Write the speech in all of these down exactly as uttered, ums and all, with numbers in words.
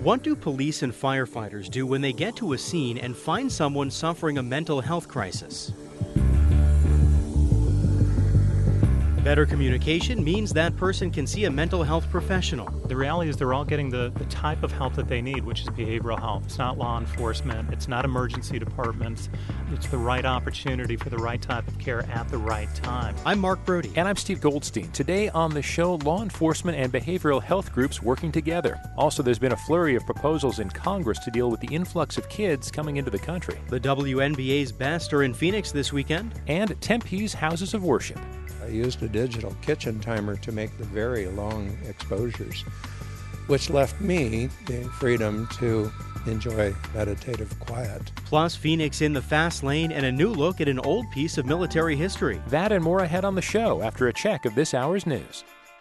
What do police and firefighters do when they get to a scene and find someone suffering a mental health crisis? Better communication means that person can see a mental health professional. The reality is they're all getting the, the type of help that they need, which is behavioral health. It's not law enforcement. It's not emergency departments. It's the right opportunity for the right type of care at the right time. I'm Mark Brody. And I'm Steve Goldstein. Today on the show, law enforcement and behavioral health groups working together. Also, there's been a flurry of proposals in Congress to deal with the influx of kids coming into the country. The W N B A's best are in Phoenix this weekend. And Tempe's Houses of Worship. I used a digital kitchen timer to make the very long exposures, which left me the freedom to enjoy meditative quiet. Plus, Phoenix in the fast lane and a new look at an old piece of military history. That and more ahead on the show after a check of this hour's news.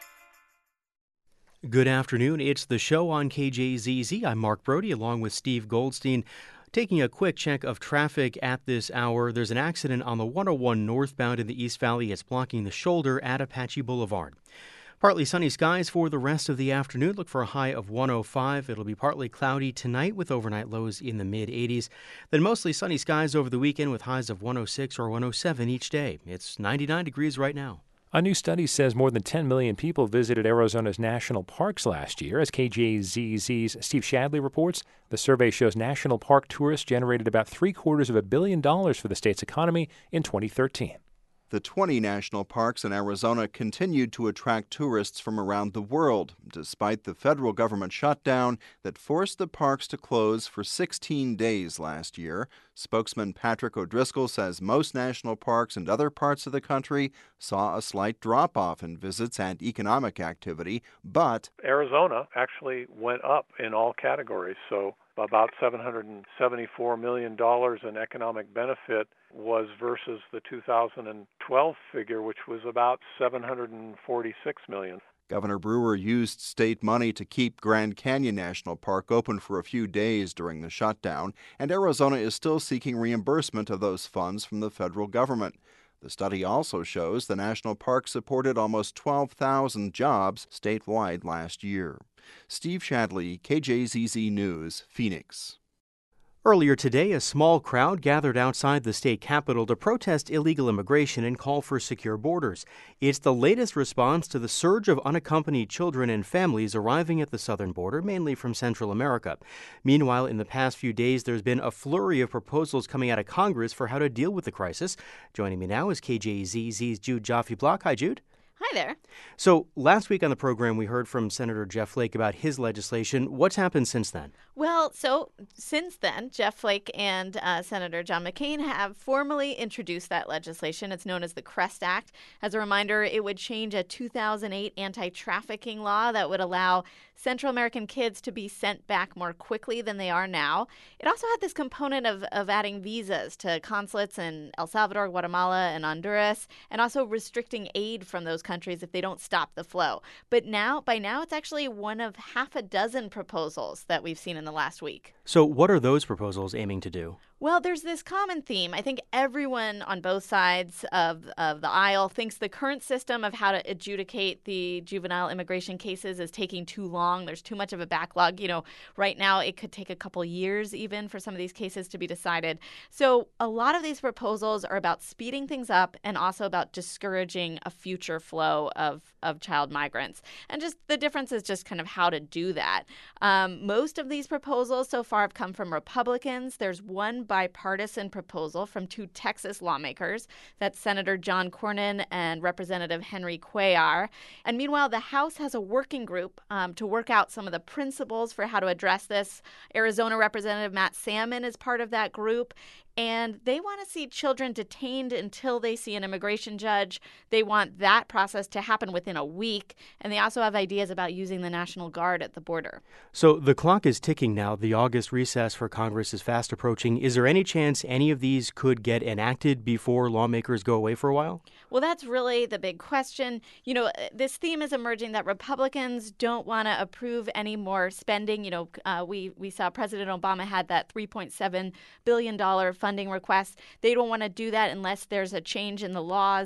Good afternoon. It's the show on K J Z Z. I'm Mark Brody along with Steve Goldstein. Taking a quick check of traffic at this hour, there's an accident on the one oh one northbound in the East Valley. It's blocking the shoulder at Apache Boulevard. Partly sunny skies for the rest of the afternoon. Look for a high of one oh five. It'll be partly cloudy tonight with overnight lows in the mid eighties. Then mostly sunny skies over the weekend with highs of one oh six or one oh seven each day. It's ninety-nine degrees right now. A new study says more than ten million people visited Arizona's national parks last year. As K J Z Z's Steve Shadley reports, the survey shows national park tourists generated about three quarters of a billion dollars for the state's economy in twenty thirteen. The twenty national parks in Arizona continued to attract tourists from around the world, despite the federal government shutdown that forced the parks to close for sixteen days last year. Spokesman Patrick O'Driscoll says most national parks and other parts of the country saw a slight drop-off in visits and economic activity, but Arizona actually went up in all categories, so about seven hundred seventy-four million dollars in economic benefit was versus the two thousand twelve figure, which was about seven hundred forty-six million dollars. Governor Brewer used state money to keep Grand Canyon National Park open for a few days during the shutdown, and Arizona is still seeking reimbursement of those funds from the federal government. The study also shows the national park supported almost twelve thousand jobs statewide last year. Steve Shadley, K J Z Z News, Phoenix. Earlier today, a small crowd gathered outside the state capitol to protest illegal immigration and call for secure borders. It's the latest response to the surge of unaccompanied children and families arriving at the southern border, mainly from Central America. Meanwhile, in the past few days, there's been a flurry of proposals coming out of Congress for how to deal with the crisis. Joining me now is K J Z Z's Jude Joffe-Block. Hi, Jude. Hi there. So last week on the program, we heard from Senator Jeff Flake about his legislation. What's happened since then? Well, so since then, Jeff Flake and uh, Senator John McCain have formally introduced that legislation. It's known as the CREST Act. As a reminder, it would change a two thousand eight anti-trafficking law that would allow Central American kids to be sent back more quickly than they are now. It also had this component of, of adding visas to consulates in El Salvador, Guatemala, and Honduras, and also restricting aid from those countries if they don't stop the flow. But now, by now, it's actually one of half a dozen proposals that we've seen in the last week. So what are those proposals aiming to do? Well, there's this common theme. I think everyone on both sides of, of the aisle thinks the current system of how to adjudicate the juvenile immigration cases is taking too long. There's too much of a backlog. You know, right now it could take a couple years even for some of these cases to be decided. So a lot of these proposals are about speeding things up and also about discouraging a future flow of, of child migrants. And just the difference is just kind of how to do that. Um, most of these proposals so far have come from Republicans. There's one bipartisan proposal from two Texas lawmakers. That's Senator John Cornyn and Representative Henry Cuellar. And meanwhile, the House has a working group um, to work out some of the principles for how to address this. Arizona Representative Matt Salmon is part of that group. And they want to see children detained until they see an immigration judge. They want that process to happen within a week. And they also have ideas about using the National Guard at the border. So the clock is ticking now. The August recess for Congress is fast approaching. Is there any chance any of these could get enacted before lawmakers go away for a while? Well, that's really the big question. You know, this theme is emerging that Republicans don't want to approve any more spending. You know, uh, we, we saw President Obama had that three point seven billion dollars funding request. They don't want to do that unless there's a change in the laws.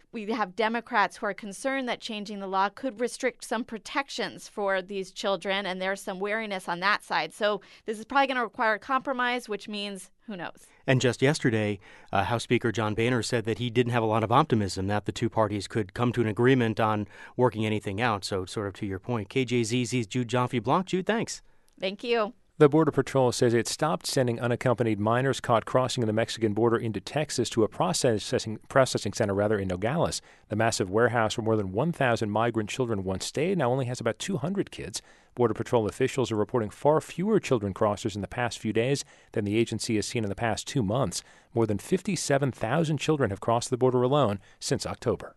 We have Democrats who are concerned that changing the law could restrict some protections for these children, and there's some wariness on that side. So this is probably going to require a compromise, which means who knows. And just yesterday, uh, House Speaker John Boehner said that he didn't have a lot of optimism that the two parties could come to an agreement on working anything out. So sort of to your point, K J Z Z's Jude Joffe-Block. Jude, thanks. Thank you. The Border Patrol says it stopped sending unaccompanied minors caught crossing the Mexican border into Texas to a processing processing center rather in Nogales. The massive warehouse where more than one thousand migrant children once stayed now only has about two hundred kids. Border Patrol officials are reporting far fewer children crossers in the past few days than the agency has seen in the past two months. More than fifty-seven thousand children have crossed the border alone since October.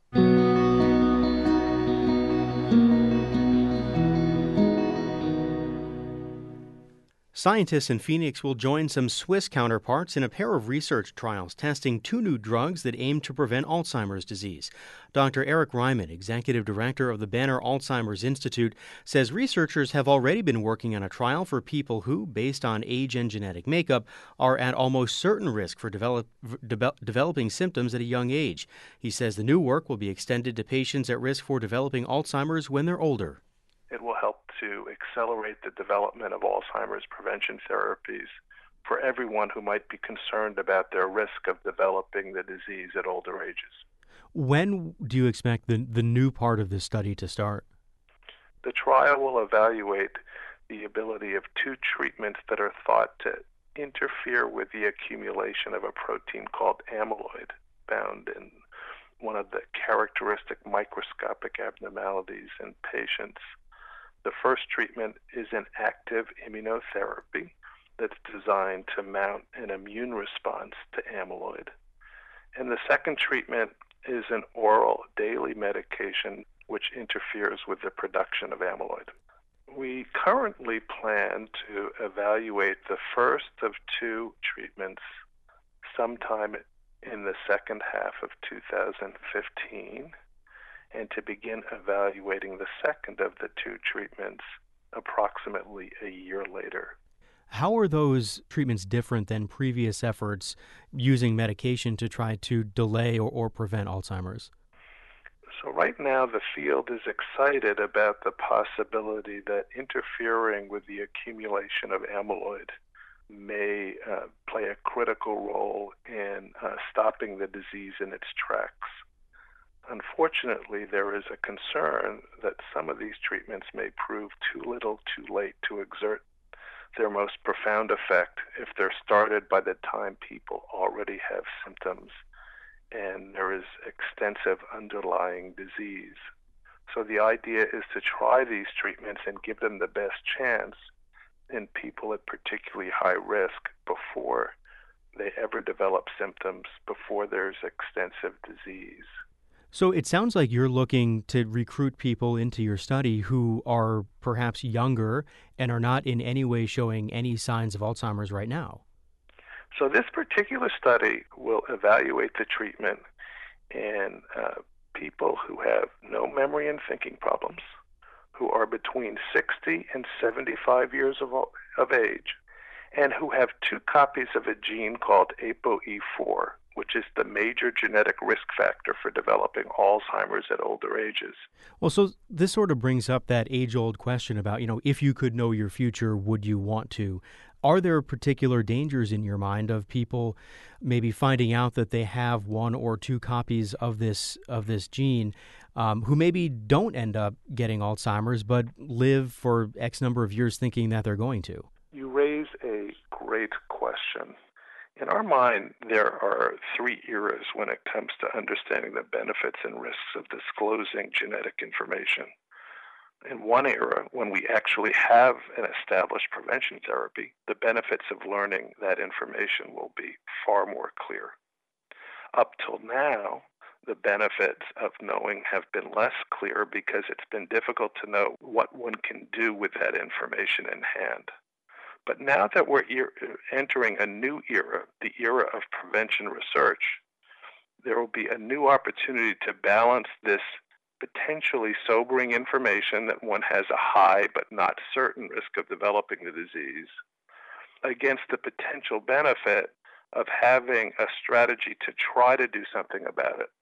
Scientists in Phoenix will join some Swiss counterparts in a pair of research trials testing two new drugs that aim to prevent Alzheimer's disease. Doctor Eric Ryman, executive director of the Banner Alzheimer's Institute, says researchers have already been working on a trial for people who, based on age and genetic makeup, are at almost certain risk for develop, de- developing symptoms at a young age. He says the new work will be extended to patients at risk for developing Alzheimer's when they're older. It will help to accelerate the development of Alzheimer's prevention therapies for everyone who might be concerned about their risk of developing the disease at older ages. When do you expect the, the new part of this study to start? The trial will evaluate the ability of two treatments that are thought to interfere with the accumulation of a protein called amyloid, found in one of the characteristic microscopic abnormalities in patients. The first treatment is an active immunotherapy that's designed to mount an immune response to amyloid. And the second treatment is an oral daily medication which interferes with the production of amyloid. We currently plan to evaluate the first of two treatments sometime in the second half of two thousand fifteen. And to begin evaluating the second of the two treatments approximately a year later. How are those treatments different than previous efforts using medication to try to delay or, or prevent Alzheimer's? So right now the field is excited about the possibility that interfering with the accumulation of amyloid may uh, play a critical role in uh, stopping the disease in its tracks. Unfortunately, there is a concern that some of these treatments may prove too little too late to exert their most profound effect if they're started by the time people already have symptoms and there is extensive underlying disease. So the idea is to try these treatments and give them the best chance in people at particularly high risk before they ever develop symptoms, before there's extensive disease. So it sounds like you're looking to recruit people into your study who are perhaps younger and are not in any way showing any signs of Alzheimer's right now. So this particular study will evaluate the treatment in uh, people who have no memory and thinking problems, who are between sixty and seventy-five years of, of age, and who have two copies of a gene called A P O E four, which is the major genetic risk factor for developing Alzheimer's at older ages. Well, so this sort of brings up that age-old question about, you know, if you could know your future, would you want to? Are there particular dangers in your mind of people maybe finding out that they have one or two copies of this of this gene, um, who maybe don't end up getting Alzheimer's but live for X number of years thinking that they're going to? You raise a great question. In our mind, there are three eras when it comes to understanding the benefits and risks of disclosing genetic information. In one era, when we actually have an established prevention therapy, the benefits of learning that information will be far more clear. Up till now, the benefits of knowing have been less clear because it's been difficult to know what one can do with that information in hand. But now that we're er- entering a new era, the era of prevention research, there will be a new opportunity to balance this potentially sobering information that one has a high but not certain risk of developing the disease against the potential benefit of having a strategy to try to do something about it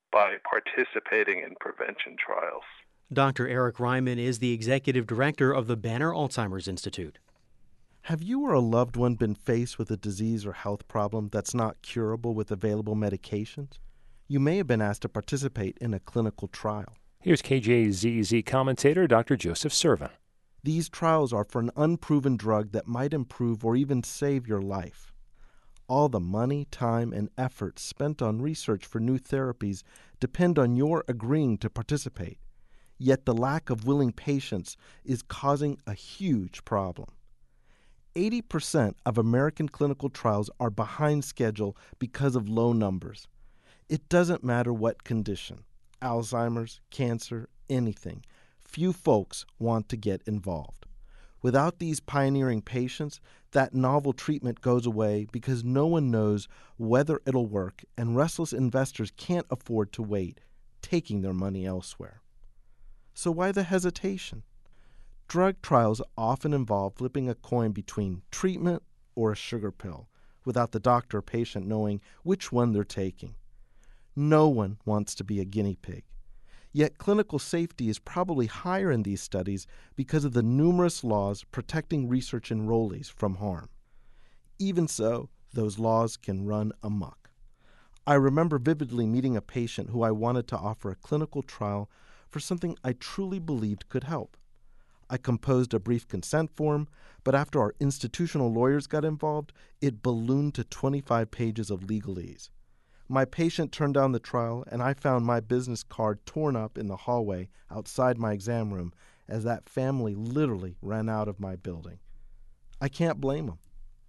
by participating in prevention trials. Doctor Eric Ryman is the executive director of the Banner Alzheimer's Institute. Have you or a loved one been faced with a disease or health problem that's not curable with available medications? You may have been asked to participate in a clinical trial. Here's K J Z Z commentator Doctor Joseph Servin. These trials are for an unproven drug that might improve or even save your life. All the money, time, and effort spent on research for new therapies depend on your agreeing to participate. Yet the lack of willing patients is causing a huge problem. eighty percent of American clinical trials are behind schedule because of low numbers. It doesn't matter what condition, Alzheimer's, cancer, anything. Few folks want to get involved. Without these pioneering patients, that novel treatment goes away because no one knows whether it'll work, and restless investors can't afford to wait, taking their money elsewhere. So why the hesitation? Drug trials often involve flipping a coin between treatment or a sugar pill, without the doctor or patient knowing which one they're taking. No one wants to be a guinea pig. Yet clinical safety is probably higher in these studies because of the numerous laws protecting research enrollees from harm. Even so, those laws can run amok. I remember vividly meeting a patient who I wanted to offer a clinical trial for something I truly believed could help. I composed a brief consent form, but after our institutional lawyers got involved, it ballooned to twenty-five pages of legalese. My patient turned down the trial, and I found my business card torn up in the hallway outside my exam room as that family literally ran out of my building. I can't blame them.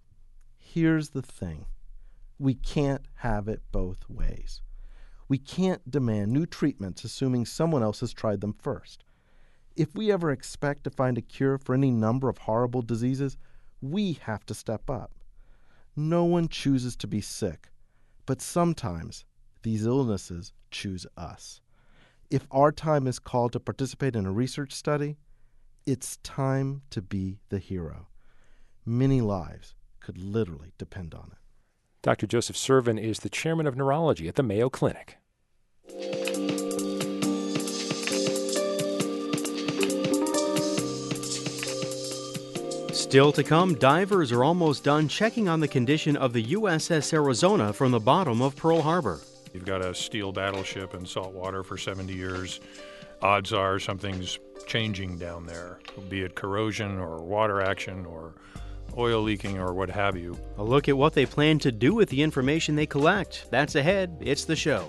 Here's the thing. We can't have it both ways. We can't demand new treatments assuming someone else has tried them first. If we ever expect to find a cure for any number of horrible diseases, we have to step up. No one chooses to be sick. But sometimes these illnesses choose us. If our time is called to participate in a research study, it's time to be the hero. Many lives could literally depend on it. Doctor Joseph Servin is the chairman of neurology at the Mayo Clinic. Still to come, divers are almost done checking on the condition of the U S S Arizona from the bottom of Pearl Harbor. You've got a steel battleship in salt water for seventy years. Odds are something's changing down there, be it corrosion or water action or oil leaking or what have you. A look at what they plan to do with the information they collect. That's ahead. It's the show.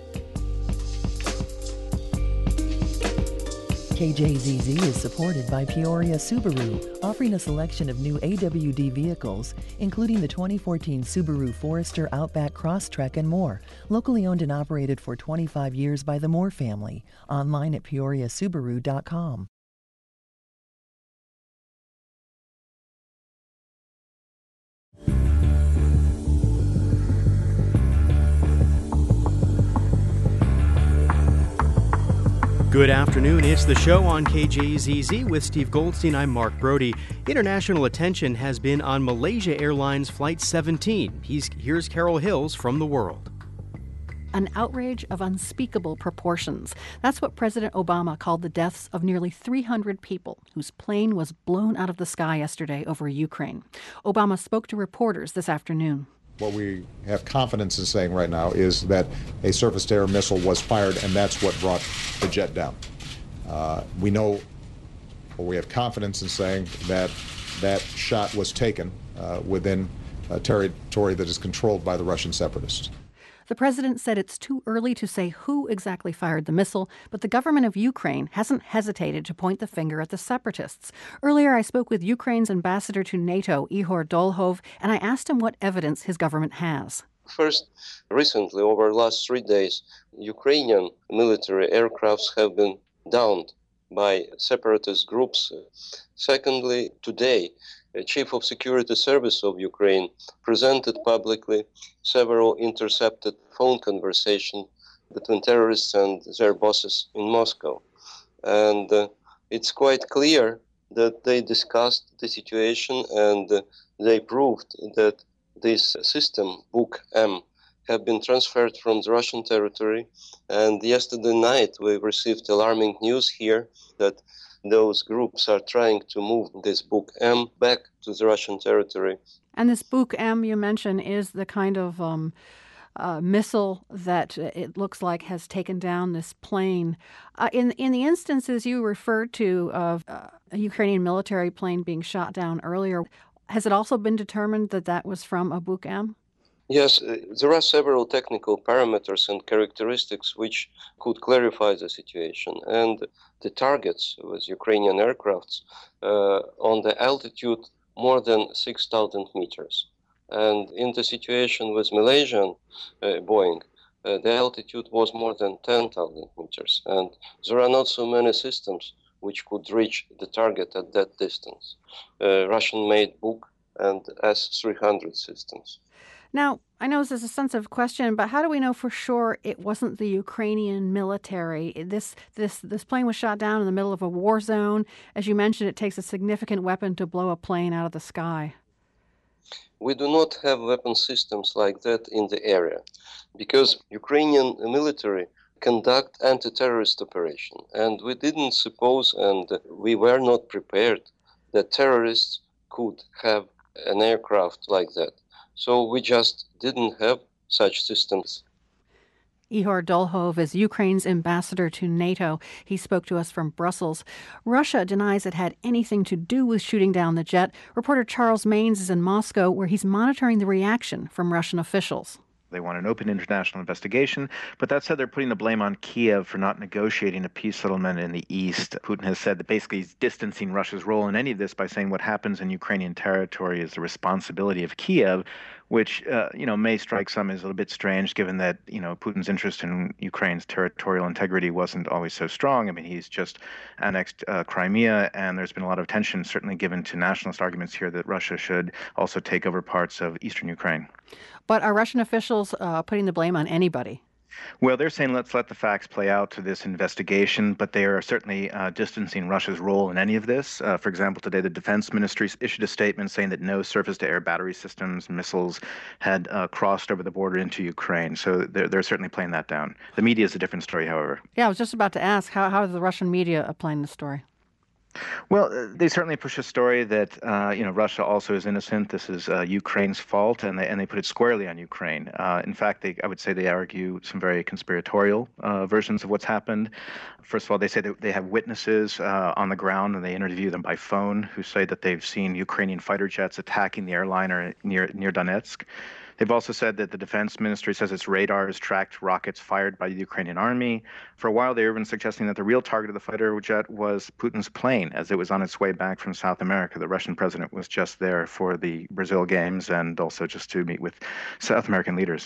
K J Z Z is supported by Peoria Subaru, offering a selection of new A W D vehicles, including the twenty fourteen Subaru Forester Outback Crosstrek and more. Locally owned and operated for twenty-five years by the Moore family. Online at peoria subaru dot com. Good afternoon. It's the show on K J Z Z with Steve Goldstein. I'm Mark Brody. International attention has been on Malaysia Airlines Flight seventeen. He's, here's Carol Hills from The World. An outrage of unspeakable proportions. That's what President Obama called the deaths of nearly three hundred people whose plane was blown out of the sky yesterday over Ukraine. Obama spoke to reporters this afternoon. What we have confidence in saying right now is that a surface-to-air missile was fired, and that's what brought the jet down. Uh, we know, or we have confidence in saying that that shot was taken uh, within a territory that is controlled by the Russian separatists. The president said it's too early to say who exactly fired the missile, but the government of Ukraine hasn't hesitated to point the finger at the separatists. Earlier, I spoke with Ukraine's ambassador to NATO, Ihor Dolhov, and I asked him what evidence his government has. First, recently, over the last three days, Ukrainian military aircrafts have been downed by separatist groups. Secondly, today, the Chief of Security Service of Ukraine presented publicly several intercepted phone conversations between terrorists and their bosses in Moscow. And uh, it's quite clear that they discussed the situation and uh, they proved that this system, Buk M, have been transferred from the Russian territory. And yesterday night, we received alarming news here that those groups are trying to move this Buk M back to the Russian territory. And this Buk M you mentioned is the kind of um, uh, missile that it looks like has taken down this plane. Uh, in in the instances you referred to of uh, a Ukrainian military plane being shot down earlier, has it also been determined that that was from a Buk M? Yes, uh, there are several technical parameters and characteristics which could clarify the situation. And the targets with Ukrainian aircrafts uh, on the altitude more than six thousand meters. And in the situation with Malaysian uh, Boeing, uh, the altitude was more than ten thousand meters. And there are not so many systems which could reach the target at that distance. Uh, Russian-made Buk and S three hundred systems. Now, I know this is a sensitive question, but how do we know for sure it wasn't the Ukrainian military? This this this plane was shot down in the middle of a war zone. As you mentioned, it takes a significant weapon to blow a plane out of the sky. We do not have weapon systems like that in the area because Ukrainian military conduct anti-terrorist operation, and we didn't suppose and we were not prepared that terrorists could have an aircraft like that. So we just didn't have such systems. Ihor Dolhov is Ukraine's ambassador to NATO. He spoke to us from Brussels. Russia denies it had anything to do with shooting down the jet. Reporter Charles Maines is in Moscow, where he's monitoring the reaction from Russian officials. They want an open international investigation, but that said, they're putting the blame on Kiev for not negotiating a peace settlement in the east. Putin has said that basically he's distancing Russia's role in any of this by saying what happens in Ukrainian territory is the responsibility of Kiev, which, uh, you know, may strike some as a little bit strange given that, you know, Putin's interest in Ukraine's territorial integrity wasn't always so strong. I mean, he's just annexed uh, Crimea, and there's been a lot of attention certainly given to nationalist arguments here that Russia should also take over parts of eastern Ukraine. But are Russian officials uh, putting the blame on anybody? Well, they're saying let's let the facts play out to this investigation, but they are certainly uh, distancing Russia's role in any of this. Uh, for example, today the Defense Ministry issued a statement saying that no surface-to-air battery systems, missiles, had uh, crossed over the border into Ukraine. So they're, they're certainly playing that down. The media is a different story, however. Yeah, I was just about to ask, how, how are the Russian media playing the story? Well, uh, they certainly push a story that uh, you know Russia also is innocent. This is uh, Ukraine's fault, and they and they put it squarely on Ukraine. Uh, in fact, they I would say they argue some very conspiratorial uh, versions of what's happened. First of all, they say that they have witnesses uh, on the ground, and they interview them by phone, who say that they've seen Ukrainian fighter jets attacking the airliner near near Donetsk. They've also said that the Defense Ministry says its radar has tracked rockets fired by the Ukrainian army. For a while, they were even suggesting that the real target of the fighter jet was Putin's plane as it was on its way back from South America. The Russian president was just there for the Brazil games and also just to meet with South American leaders.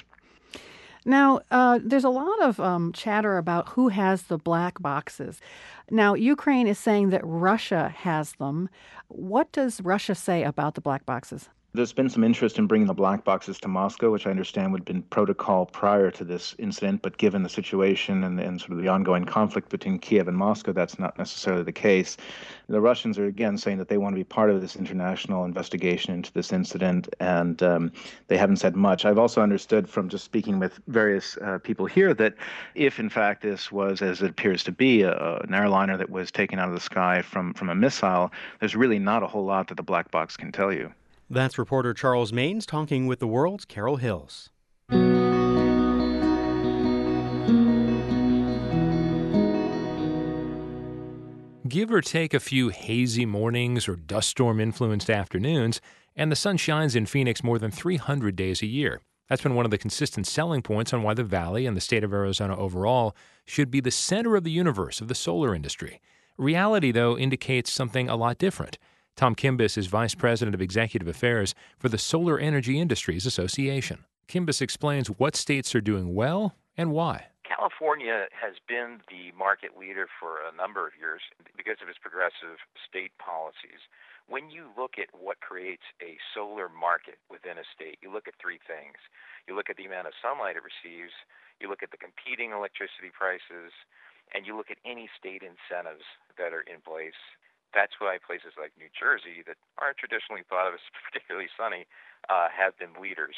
Now, uh, there's a lot of um, chatter about who has the black boxes. Now, Ukraine is saying that Russia has them. What does Russia say about the black boxes? There's been some interest in bringing the black boxes to Moscow, which I understand would have been protocol prior to this incident, but given the situation and, and sort of the ongoing conflict between Kiev and Moscow, that's not necessarily the case. The Russians are again saying that they want to be part of this international investigation into this incident, and um, they haven't said much. I've also understood from just speaking with various uh, people here that if, in fact, this was, as it appears to be, a, an airliner that was taken out of the sky from, from a missile, there's really not a whole lot that the black box can tell you. That's reporter Charles Maines talking with the World's Carol Hills. Give or take a few hazy mornings or dust storm-influenced afternoons, and the sun shines in Phoenix more than three hundred days a year. That's been one of the consistent selling points on why the Valley and the state of Arizona overall should be the center of the universe of the solar industry. Reality, though, indicates something a lot different. Tom Kimbus is Vice President of Executive Affairs for the Solar Energy Industries Association. Kimbus explains what states are doing well and why. California has been the market leader for a number of years because of its progressive state policies. When you look at what creates a solar market within a state, you look at three things. You look at the amount of sunlight it receives, you look at the competing electricity prices, and you look at any state incentives that are in place. That's why places like New Jersey, that aren't traditionally thought of as particularly sunny, uh, have been leaders.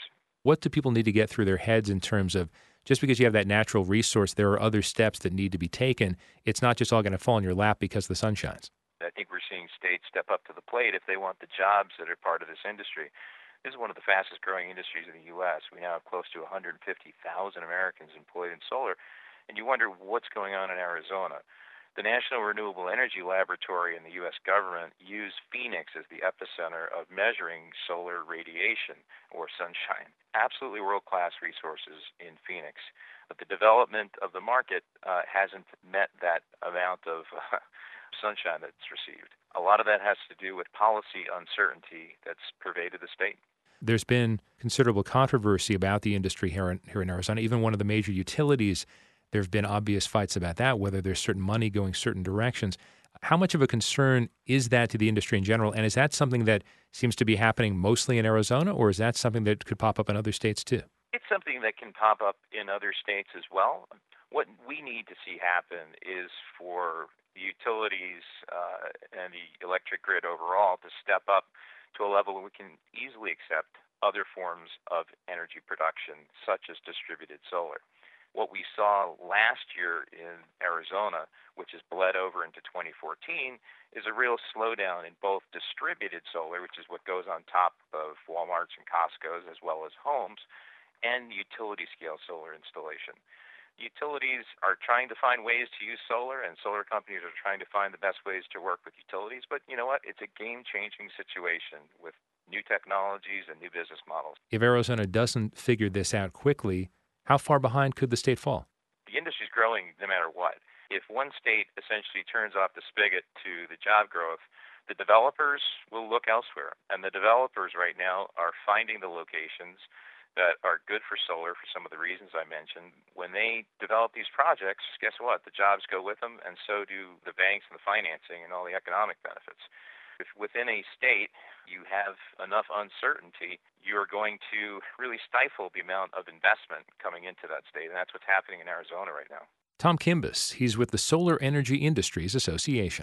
What do people need to get through their heads in terms of just because you have that natural resource, there are other steps that need to be taken? It's not just all going to fall in your lap because the sun shines. I think we're seeing states step up to the plate if they want the jobs that are part of this industry. This is one of the fastest growing industries in the U S. We now have close to one hundred fifty thousand Americans employed in solar, and you wonder what's going on in Arizona. The National Renewable Energy Laboratory and the U S government use Phoenix as the epicenter of measuring solar radiation or sunshine. Absolutely world-class resources in Phoenix. But the development of the market uh, hasn't met that amount of uh, sunshine that's received. A lot of that has to do with policy uncertainty that's pervaded the state. There's been considerable controversy about the industry here in, here in Arizona. Even one of the major utilities, there have been obvious fights about that, whether there's certain money going certain directions. How much of a concern is that to the industry in general? And is that something that seems to be happening mostly in Arizona, or is that something that could pop up in other states too? It's something that can pop up in other states as well. What we need to see happen is for the utilities uh, and the electric grid overall to step up to a level where we can easily accept other forms of energy production, such as distributed solar. What we saw last year in Arizona, which has bled over into twenty fourteen, is a real slowdown in both distributed solar, which is what goes on top of Walmarts and Costco's as well as homes, and utility-scale solar installation. Utilities are trying to find ways to use solar, and solar companies are trying to find the best ways to work with utilities. But you know what? It's a game-changing situation with new technologies and new business models. If Arizona doesn't figure this out quickly, how far behind could the state fall? The industry's growing no matter what. If one state essentially turns off the spigot to the job growth, the developers will look elsewhere. And the developers right now are finding the locations that are good for solar for some of the reasons I mentioned. When they develop these projects, guess what? The jobs go with them, and so do the banks and the financing and all the economic benefits. If within a state you have enough uncertainty, you're going to really stifle the amount of investment coming into that state, and that's what's happening in Arizona right now. Tom Kimbus, he's with the Solar Energy Industries Association.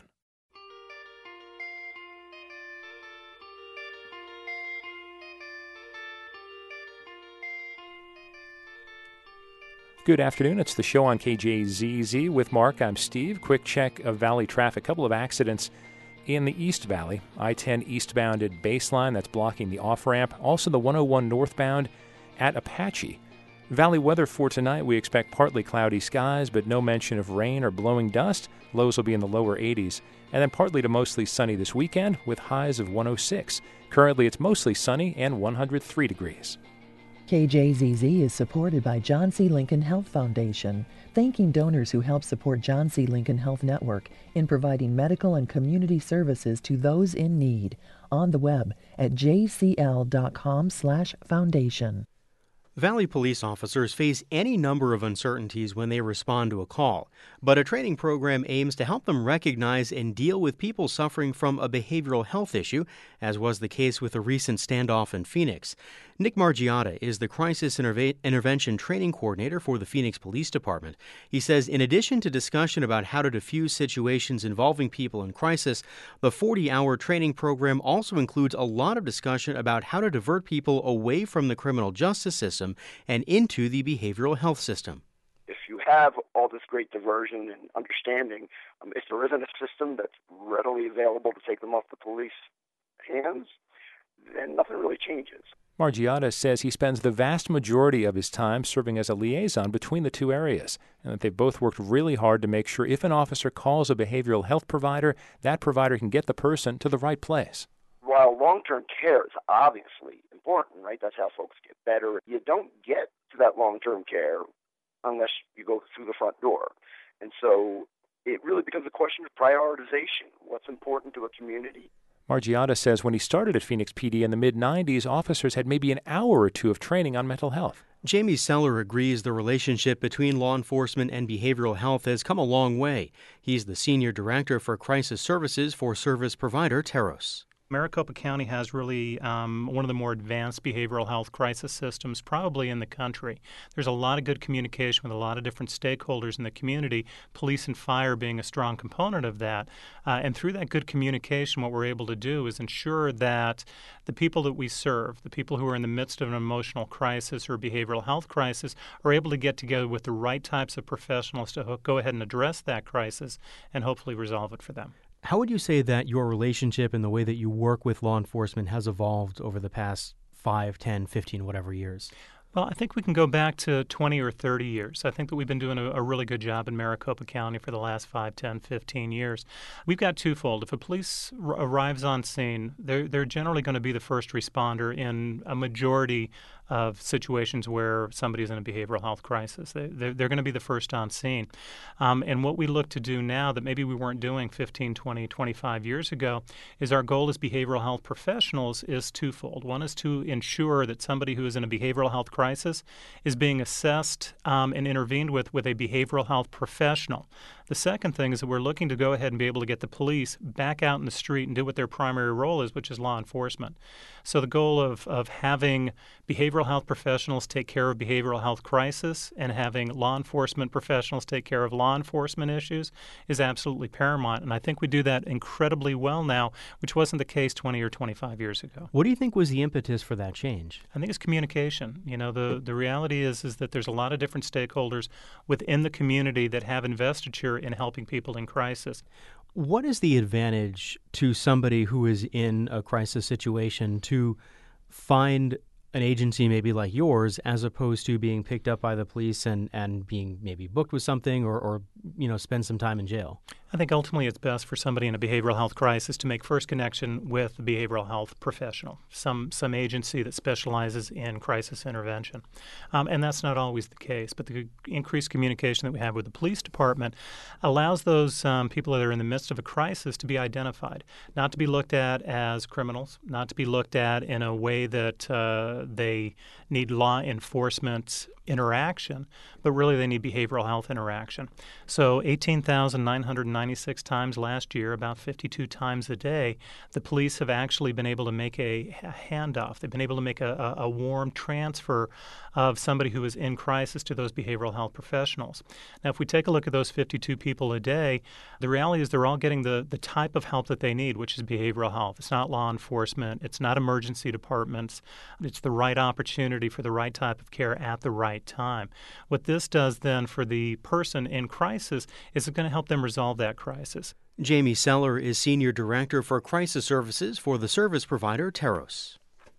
Good afternoon. It's the show on K J Z Z with Mark. I'm Steve. Quick check of Valley traffic. A couple of accidents in the East Valley. I ten eastbound at Baseline, that's blocking the off-ramp. Also the one oh one northbound at Apache. Valley weather for tonight, we expect partly cloudy skies, but no mention of rain or blowing dust. Lows will be in the lower eighties. And then partly to mostly sunny this weekend with highs of one oh six. Currently it's mostly sunny and one hundred three degrees. K J Z Z is supported by John C. Lincoln Health Foundation, thanking donors who help support John C. Lincoln Health Network in providing medical and community services to those in need. On the web at j c l dot com slash foundation. Valley police officers face any number of uncertainties when they respond to a call, but a training program aims to help them recognize and deal with people suffering from a behavioral health issue, as was the case with a recent standoff in Phoenix. Nick Margiotta is the Crisis Interve- Intervention Training Coordinator for the Phoenix Police Department. He says in addition to discussion about how to defuse situations involving people in crisis, the forty-hour training program also includes a lot of discussion about how to divert people away from the criminal justice system and into the behavioral health system. If you have all this great diversion and understanding, um, if there isn't a system that's readily available to take them off the police hands, then nothing really changes. Margiotta says he spends the vast majority of his time serving as a liaison between the two areas, and that they've both worked really hard to make sure if an officer calls a behavioral health provider, that provider can get the person to the right place. While long-term care is obviously important, right? That's how folks get better. You don't get to that long-term care unless you go through the front door. And so it really becomes a question of prioritization. What's important to a community? Margiotta says when he started at Phoenix P D in the mid nineties, officers had maybe an hour or two of training on mental health. Jamie Seller agrees the relationship between law enforcement and behavioral health has come a long way. He's the Senior Director for Crisis Services for service provider Teros. Maricopa County has really um, one of the more advanced behavioral health crisis systems probably in the country. There's a lot of good communication with a lot of different stakeholders in the community, police and fire being a strong component of that. Uh, and through that good communication, what we're able to do is ensure that the people that we serve, the people who are in the midst of an emotional crisis or behavioral health crisis, are able to get together with the right types of professionals to ho- go ahead and address that crisis and hopefully resolve it for them. How would you say that your relationship and the way that you work with law enforcement has evolved over the past five, ten, fifteen, whatever years? Well, I think we can go back to twenty or thirty years. I think that we've been doing a, a really good job in Maricopa County for the last five, ten, fifteen years. We've got twofold. If a police r- arrives on scene, they're, they're generally going to be the first responder in a majority of situations where somebody's in a behavioral health crisis. They, they're, they're going to be the first on scene. Um, and what we look to do now that maybe we weren't doing fifteen, twenty, twenty-five years ago is our goal as behavioral health professionals is twofold. One is to ensure that somebody who is in a behavioral health crisis is being assessed um, and intervened with with a behavioral health professional. The second thing is that we're looking to go ahead and be able to get the police back out in the street and do what their primary role is, which is law enforcement. So the goal of, of having behavioral health professionals take care of behavioral health crisis and having law enforcement professionals take care of law enforcement issues is absolutely paramount. And I think we do that incredibly well now, which wasn't the case twenty or twenty-five years ago. What do you think was the impetus for that change? I think it's communication. You know, the, the reality is, is that there's a lot of different stakeholders within the community that have investiture in helping people in crisis. What is the advantage to somebody who is in a crisis situation to find an agency maybe like yours as opposed to being picked up by the police and, and being maybe booked with something or, or, you know, spend some time in jail? I think ultimately it's best for somebody in a behavioral health crisis to make first connection with a behavioral health professional, some some agency that specializes in crisis intervention. Um, and that's not always the case, but the increased communication that we have with the police department allows those um, people that are in the midst of a crisis to be identified, not to be looked at as criminals, not to be looked at in a way that uh, they need law enforcement interaction, but really they need behavioral health interaction. So eighteen thousand nine hundred ninety-six times last year, about fifty-two times a day, the police have actually been able to make a, a handoff. They've been able to make a, a, a warm transfer of somebody who is in crisis to those behavioral health professionals. Now, if we take a look at those fifty-two people a day, the reality is they're all getting the, the type of help that they need, which is behavioral health. It's not law enforcement. It's not emergency departments. It's the right opportunity for the right type of care at the right time. What this does then for the person in crisis is it's going to help them resolve that crisis. Jamie Seller is Senior Director for Crisis Services for the service provider Teros.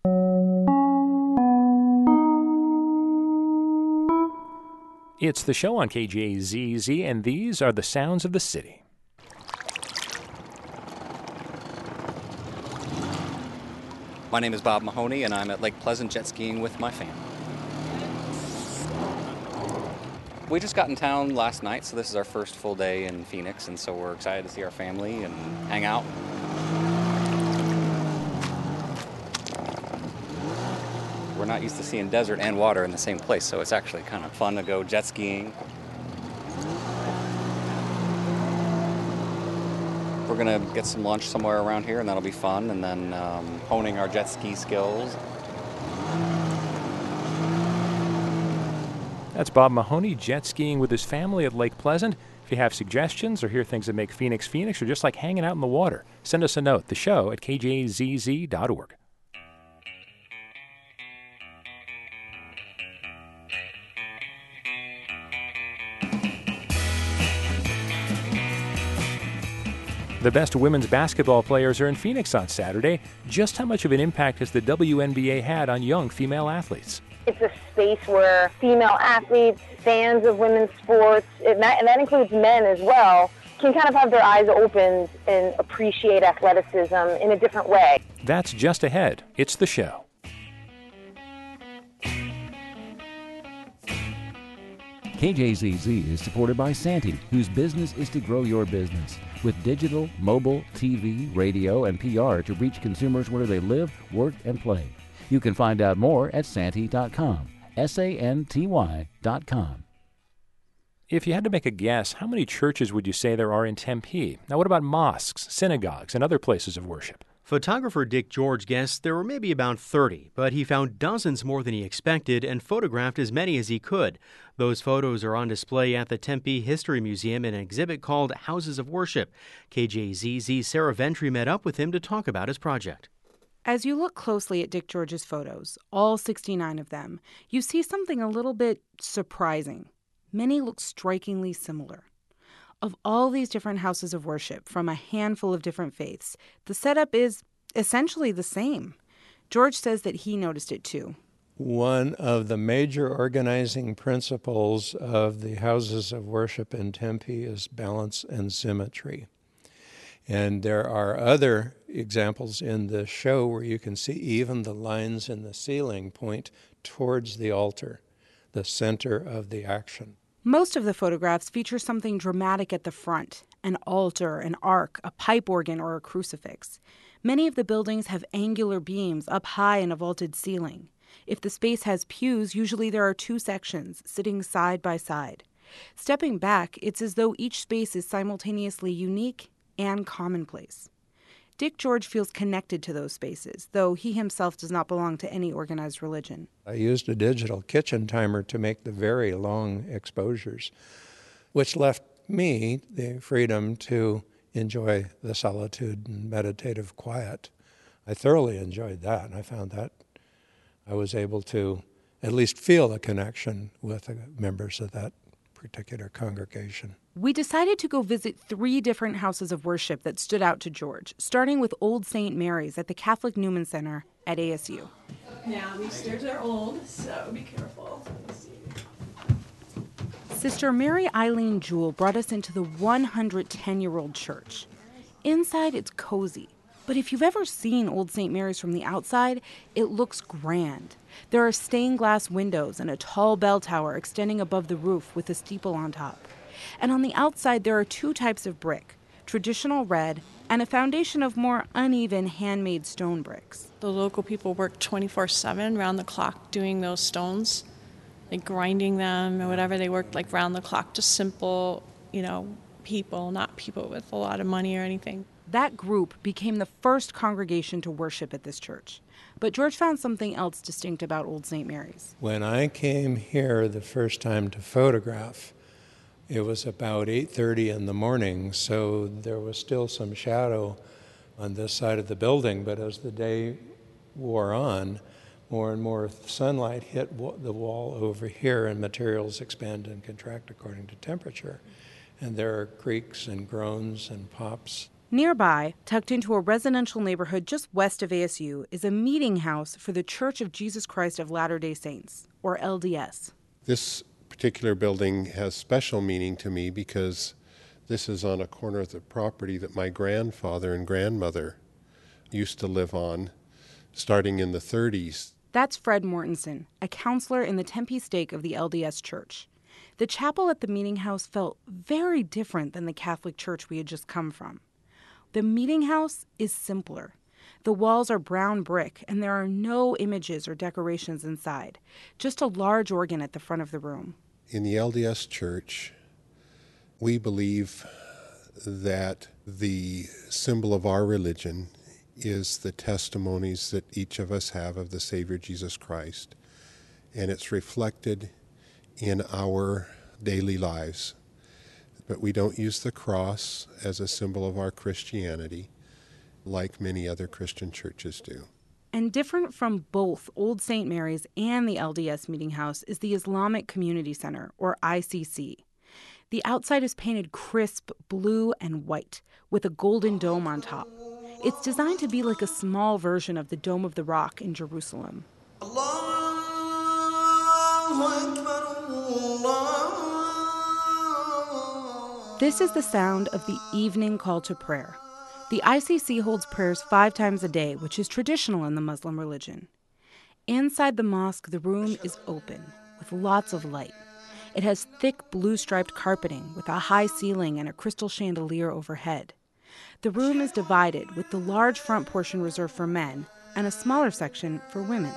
It's the show on K J Z Z, and these are the sounds of the city. My name is Bob Mahoney, and I'm at Lake Pleasant jet skiing with my family. We just got in town last night, so this is our first full day in Phoenix, and so we're excited to see our family and hang out. We're not used to seeing desert and water in the same place, so it's actually kind of fun to go jet skiing. We're going to get some lunch somewhere around here, and that'll be fun, and then um, honing our jet ski skills. That's Bob Mahoney jet skiing with his family at Lake Pleasant. If you have suggestions or hear things that make Phoenix Phoenix or just like hanging out in the water, send us a note, the show at k j z z dot org. The best women's basketball players are in Phoenix on Saturday. Just how much of an impact has the W N B A had on young female athletes? It's a space where female athletes, fans of women's sports, and that, and that includes men as well, can kind of have their eyes opened and appreciate athleticism in a different way. That's just ahead. It's the show. K J Z Z is supported by Santee, whose business is to grow your business with digital, mobile, T V, radio, and P R to reach consumers where they live, work, and play. You can find out more at santee dot com, S A N T Y dot com. If you had to make a guess, how many churches would you say there are in Tempe? Now, what about mosques, synagogues, and other places of worship? Photographer Dick George guessed there were maybe about thirty, but he found dozens more than he expected and photographed as many as he could. Those photos are on display at the Tempe History Museum in an exhibit called Houses of Worship. K J Z Z's Sarah Ventry met up with him to talk about his project. As you look closely at Dick George's photos, all sixty-nine of them, you see something a little bit surprising. Many look strikingly similar. Of all these different houses of worship from a handful of different faiths, the setup is essentially the same. George says that he noticed it too. One of the major organizing principles of the houses of worship in Tempe is balance and symmetry. And there are other examples in the show where you can see even the lines in the ceiling point towards the altar, the center of the action. Most of the photographs feature something dramatic at the front, an altar, an ark, a pipe organ, or a crucifix. Many of the buildings have angular beams up high in a vaulted ceiling. If the space has pews, usually there are two sections sitting side by side. Stepping back, it's as though each space is simultaneously unique and commonplace. Dick George feels connected to those spaces, though he himself does not belong to any organized religion. I used a digital kitchen timer to make the very long exposures, which left me the freedom to enjoy the solitude and meditative quiet. I thoroughly enjoyed that, and I found that I was able to at least feel a connection with the members of that particular congregation. We decided to go visit three different houses of worship that stood out to George, starting with Old Saint Mary's at the Catholic Newman Center at A S U. Now, these stairs are old, so be careful. Sister Mary Eileen Jewell brought us into the one hundred ten-year-old church. Inside, it's cozy. But if you've ever seen Old Saint Mary's from the outside, it looks grand. There are stained glass windows and a tall bell tower extending above the roof with a steeple on top. And on the outside, there are two types of brick, traditional red and a foundation of more uneven handmade stone bricks. The local people work twenty-four seven, round the clock, doing those stones, like grinding them or whatever. They worked like round the clock, just simple, you know, people, not people with a lot of money or anything. That group became the first congregation to worship at this church. But George found something else distinct about Old Saint Mary's. When I came here the first time to photograph, it was about eight thirty in the morning, so there was still some shadow on this side of the building, but as the day wore on, more and more sunlight hit the wall over here, and materials expand and contract according to temperature. And there are creaks and groans and pops. Nearby, tucked into a residential neighborhood just west of A S U, is a meeting house for the Church of Jesus Christ of Latter-day Saints, or L D S. This particular building has special meaning to me because this is on a corner of the property that my grandfather and grandmother used to live on, starting in the thirties. That's Fred Mortensen, a counselor in the Tempe stake of the L D S Church. The chapel at the meeting house felt very different than the Catholic church we had just come from. The meeting house is simpler. The walls are brown brick, and there are no images or decorations inside, just a large organ at the front of the room. In the L D S Church, we believe that the symbol of our religion is the testimonies that each of us have of the Savior Jesus Christ, and it's reflected in our daily lives. But we don't use the cross as a symbol of our Christianity like many other Christian churches do. And different from both Old Saint Mary's and the L D S Meeting House is the Islamic Community Center, or I C C. The outside is painted crisp blue and white with a golden dome on top. It's designed to be like a small version of the Dome of the Rock in Jerusalem. This is the sound of the evening call to prayer. The I C C holds prayers five times a day, which is traditional in the Muslim religion. Inside the mosque, the room is open, with lots of light. It has thick blue-striped carpeting with a high ceiling and a crystal chandelier overhead. The room is divided, with the large front portion reserved for men and a smaller section for women.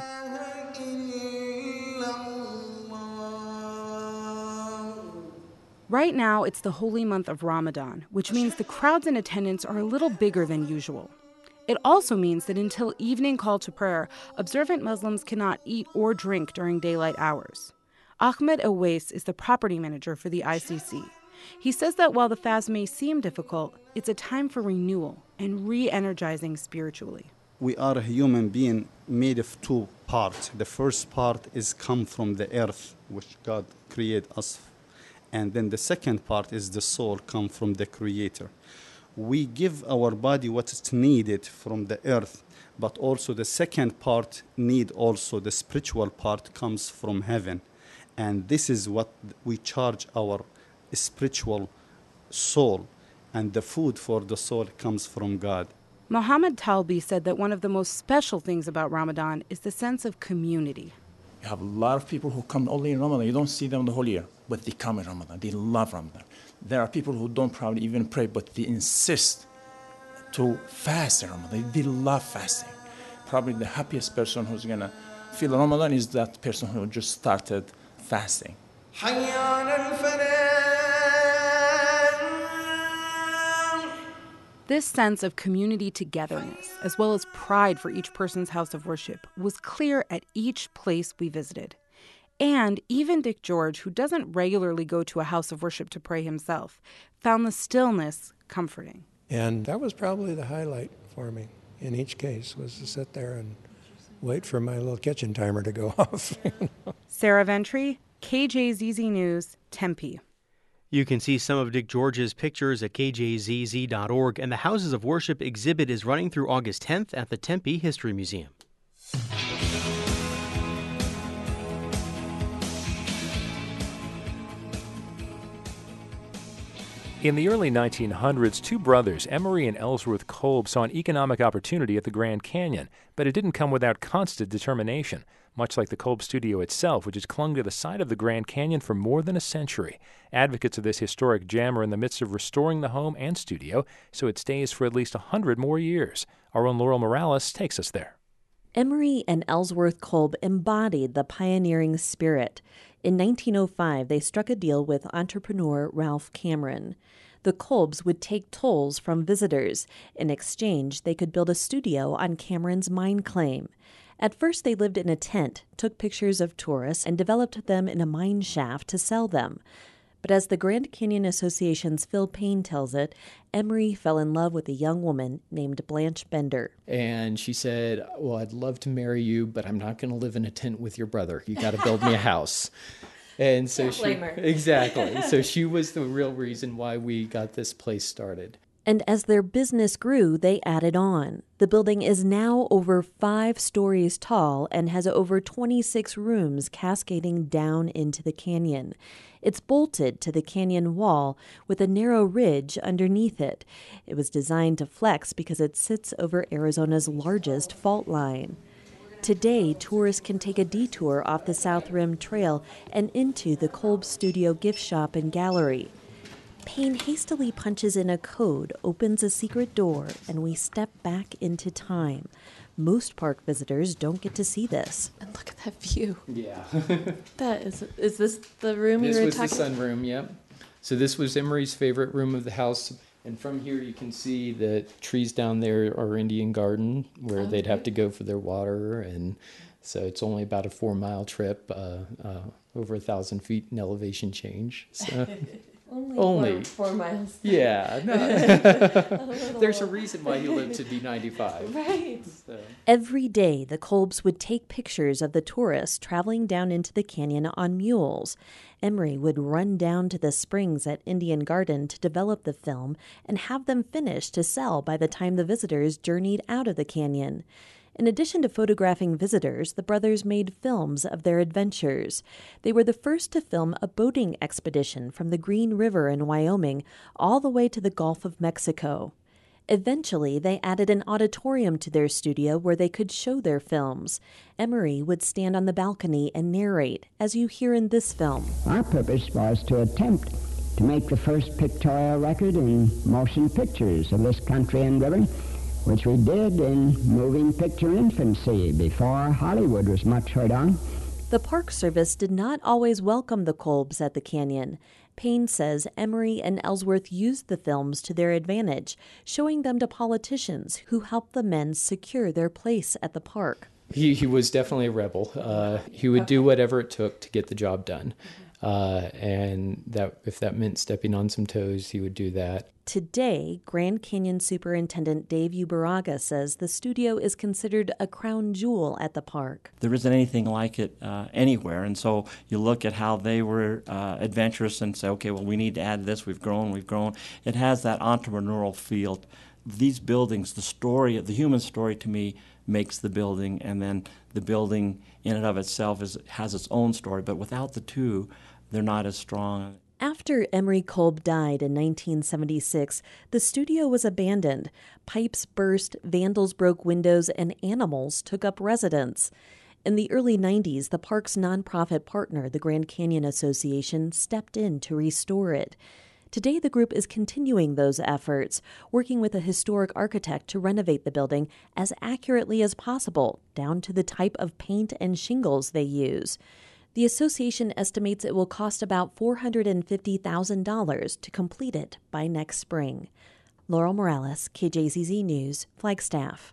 Right now, it's the holy month of Ramadan, which means the crowds in attendance are a little bigger than usual. It also means that until evening call to prayer, observant Muslims cannot eat or drink during daylight hours. Ahmed Awais is the property manager for the I C C. He says that while the fast may seem difficult, it's a time for renewal and re-energizing spiritually. We are a human being made of two parts. The first part is come from the earth, which God created us. And then the second part is the soul, come from the Creator. We give our body what is needed from the earth, but also the second part need also, the spiritual part comes from heaven. And this is what we charge our spiritual soul, and the food for the soul comes from God. Mohammed Talbi said that one of the most special things about Ramadan is the sense of community. You have a lot of people who come only in Ramadan. You don't see them the whole year, but they come in Ramadan. They love Ramadan. There are people who don't probably even pray, but they insist to fast in Ramadan. They love fasting. Probably the happiest person who's going to feel Ramadan is that person who just started fasting. This sense of community togetherness, as well as pride for each person's house of worship, was clear at each place we visited. And even Dick George, who doesn't regularly go to a house of worship to pray himself, found the stillness comforting. And that was probably the highlight for me in each case, was to sit there and wait for my little kitchen timer to go off. Sarah Ventry, K J Z Z News, Tempe. You can see some of Dick George's pictures at K J Z Z dot org, and the Houses of Worship exhibit is running through August tenth at the Tempe History Museum. In the early nineteen hundreds, two brothers, Emory and Ellsworth Kolb, saw an economic opportunity at the Grand Canyon, but it didn't come without constant determination, much like the Kolb studio itself, which has clung to the side of the Grand Canyon for more than a century. Advocates of this historic gem are in the midst of restoring the home and studio so it stays for at least one hundred more years. Our own Laurel Morales takes us there. Emory and Ellsworth Kolb embodied the pioneering spirit. In nineteen oh five, they struck a deal with entrepreneur Ralph Cameron. The Kolbs would take tolls from visitors. In exchange, they could build a studio on Cameron's mine claim. At first, they lived in a tent, took pictures of tourists, and developed them in a mine shaft to sell them. But as the Grand Canyon Association's Phil Payne tells it, Emory fell in love with a young woman named Blanche Bender. And she said, well, I'd love to marry you, but I'm not going to live in a tent with your brother. You got to build me a house. And so she, exactly. So she was the real reason why we got this place started. And as their business grew, they added on. The building is now over five stories tall and has over twenty-six rooms cascading down into the canyon. It's bolted to the canyon wall with a narrow ridge underneath it. It was designed to flex because it sits over Arizona's largest fault line. Today, tourists can take a detour off the South Rim Trail and into the Kolb Studio gift shop and gallery. Payne hastily punches in a code, opens a secret door, and we step back into time. Most park visitors don't get to see this. And look at that view. Yeah. That is, is this the room this you were was talking the sunroom, yep. So this was Emory's favorite room of the house. And from here you can see the trees down there are Indian Garden, where okay. they'd have to go for their water. And so it's only about a four-mile trip, uh, uh, over a thousand feet in elevation change. So. Only, Only. Four, four miles. Yeah. No. a There's a reason why he lived to be ninety-five. Right. So. Every day, the Kolbs would take pictures of the tourists traveling down into the canyon on mules. Emory would run down to the springs at Indian Garden to develop the film and have them finished to sell by the time the visitors journeyed out of the canyon. In addition to photographing visitors, the brothers made films of their adventures. They were the first to film a boating expedition from the Green River in Wyoming all the way to the Gulf of Mexico. Eventually, they added an auditorium to their studio where they could show their films. Emory would stand on the balcony and narrate, as you hear in this film. Our purpose was to attempt to make the first pictorial record in motion pictures of this country and river, which we did in moving picture infancy before Hollywood was much heard on. The Park Service did not always welcome the Kolbs at the canyon. Payne says Emery and Ellsworth used the films to their advantage, showing them to politicians who helped the men secure their place at the park. He, he was definitely a rebel. Uh, he would do whatever it took to get the job done. Uh, and that if that meant stepping on some toes, he would do that. Today, Grand Canyon Superintendent Dave Ubaraga says the studio is considered a crown jewel at the park. There isn't anything like it uh, anywhere, and so you look at how they were uh, adventurous and say, okay, well, we need to add this, we've grown, we've grown. It has that entrepreneurial feel. These buildings, the story, the human story to me makes the building, and then the building in and of itself is, has its own story, but without the two, they're not as strong. After Emery Kolb died in nineteen seventy-six, the studio was abandoned. Pipes burst, vandals broke windows, and animals took up residence. In the early nineties, the park's nonprofit partner, the Grand Canyon Association, stepped in to restore it. Today, the group is continuing those efforts, working with a historic architect to renovate the building as accurately as possible, down to the type of paint and shingles they use. The association estimates it will cost about four hundred fifty thousand dollars to complete it by next spring. Laurel Morales, K J Z Z News, Flagstaff.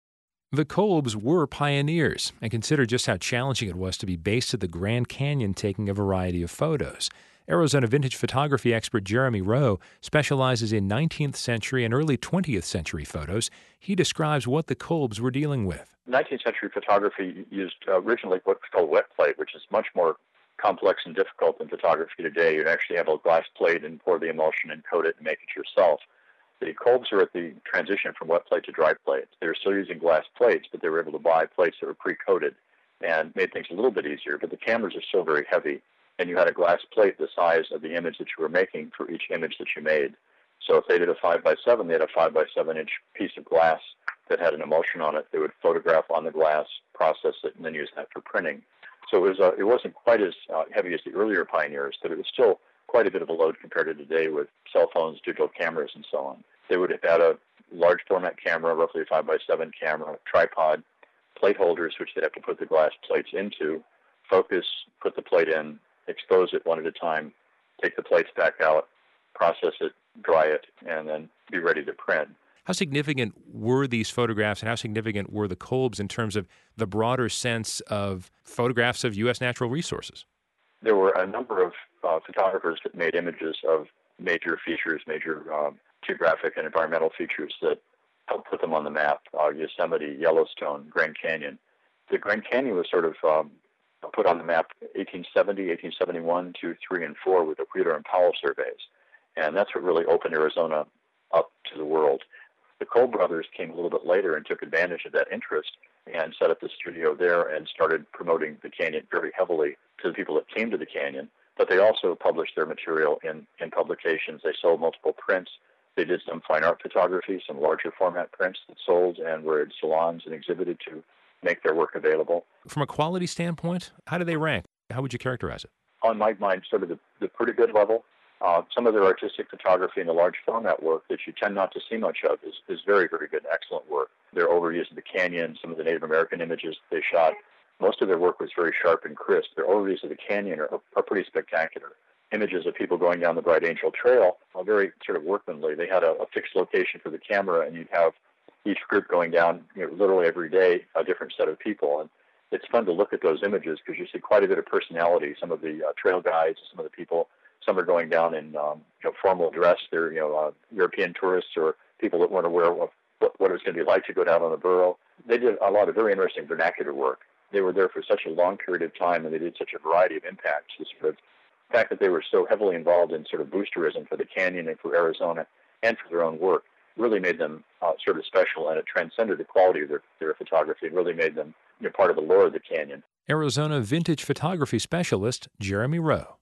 The Kolbs were pioneers and considered just how challenging it was to be based at the Grand Canyon taking a variety of photos. Arizona vintage photography expert Jeremy Rowe specializes in nineteenth century and early twentieth century photos. He describes what the Kolbs were dealing with. nineteenth century photography used uh, originally what's called wet plate, which is much more complex and difficult than photography today. You'd actually have a glass plate and pour the emulsion and coat it and make it yourself. The Kolbs are at the transition from wet plate to dry plate. They were still using glass plates, but they were able to buy plates that were pre-coated and made things a little bit easier. But the cameras are still very heavy, and you had a glass plate the size of the image that you were making for each image that you made. So if they did a five by seven, they had a five by seven inch piece of glass that had an emulsion on it. They would photograph on the glass, process it, and then use that for printing. So it, was, uh, it wasn't quite as uh, heavy as the earlier pioneers, but it was still quite a bit of a load compared to today with cell phones, digital cameras, and so on. They would have had a large format camera, roughly a five by seven camera, tripod, plate holders, which they'd have to put the glass plates into, focus, put the plate in, expose it one at a time, take the plates back out, process it, dry it, and then be ready to print. How significant were these photographs and how significant were the Kolbs in terms of the broader sense of photographs of U S natural resources? There were a number of uh, photographers that made images of major features, major um, geographic and environmental features that helped put them on the map. Uh, Yosemite, Yellowstone, Grand Canyon. The Grand Canyon was sort of um, put on the map eighteen seventy, eighteen seventy-one, two, three, and four with the Wheeler and Powell surveys. And that's what really opened Arizona up to the world. The Kolb brothers came a little bit later and took advantage of that interest and set up the studio there and started promoting the canyon very heavily to the people that came to the canyon. But they also published their material in, in publications. They sold multiple prints. They did some fine art photography, some larger format prints that sold and were in salons and exhibited to make their work available. From a quality standpoint, how do they rank? How would you characterize it? On my mind, sort of the, the pretty good level. Uh, some of their artistic photography and the large format work that you tend not to see much of is, is very, very good, excellent work. Their overuse of the canyon, some of the Native American images they shot, most of their work was very sharp and crisp. Their overuse of the canyon are, are pretty spectacular. Images of people going down the Bright Angel Trail are very sort of workmanly. They had a, a fixed location for the camera, and you'd have each group going down, you know, literally every day, a different set of people. And it's fun to look at those images because you see quite a bit of personality. Some of the uh, trail guides, some of the people, some are going down in um, you know, formal dress. They're you know uh, European tourists or people that weren't aware of what, what it was going to be like to go down on the burro. They did a lot of very interesting vernacular work. They were there for such a long period of time, and they did such a variety of impacts. The sort of fact that they were so heavily involved in sort of boosterism for the canyon and for Arizona and for their own work really made them uh, sort of special, and it transcended the quality of their, their photography and really made them you know, part of the lore of the canyon. Arizona vintage photography specialist Jeremy Rowe.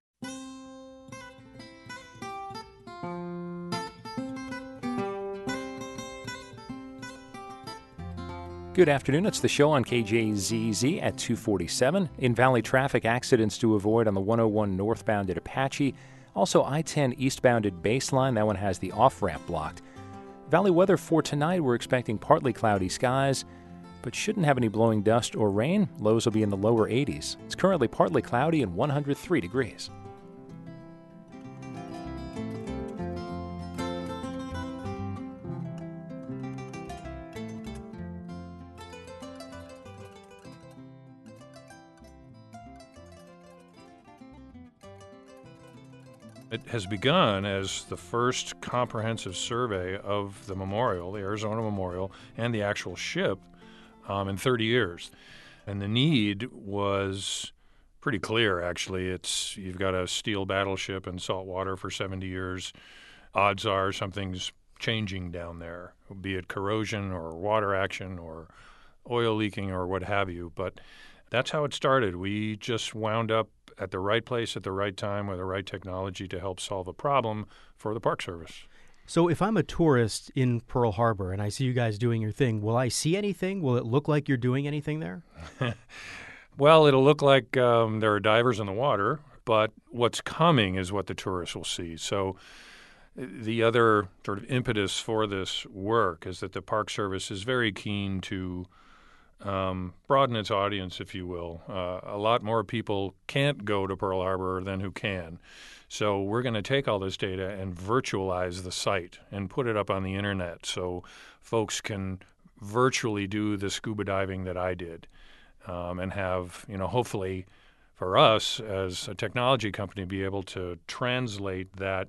Good afternoon. It's the show on K J Z Z at two forty-seven. In Valley traffic, accidents to avoid on the one oh one northbound at Apache. Also, I ten eastbound at Baseline. That one has the off-ramp blocked. Valley weather for tonight, we're expecting partly cloudy skies. but shouldn't have any blowing dust or rain. Lows will be in the lower eighties. It's currently partly cloudy and one hundred three degrees. It has begun as the first comprehensive survey of the memorial, the Arizona Memorial, and the actual ship um, in thirty years. And the need was pretty clear, actually. It's you've got a steel battleship in salt water for seventy years. Odds are something's changing down there, be it corrosion or water action or oil leaking or what have you. But that's how it started. We just wound up at the right place at the right time with the right technology to help solve a problem for the Park Service. So if I'm a tourist in Pearl Harbor and I see you guys doing your thing, will I see anything? Will it look like you're doing anything there? Well, it'll look like um, there are divers in the water, but what's coming is what the tourists will see. So the other sort of impetus for this work is that the Park Service is very keen to Um, broaden its audience, if you will. Uh, a lot more people can't go to Pearl Harbor than who can. So we're going to take all this data and virtualize the site and put it up on the internet so folks can virtually do the scuba diving that I did um, and have, you know, hopefully for us as a technology company be able to translate that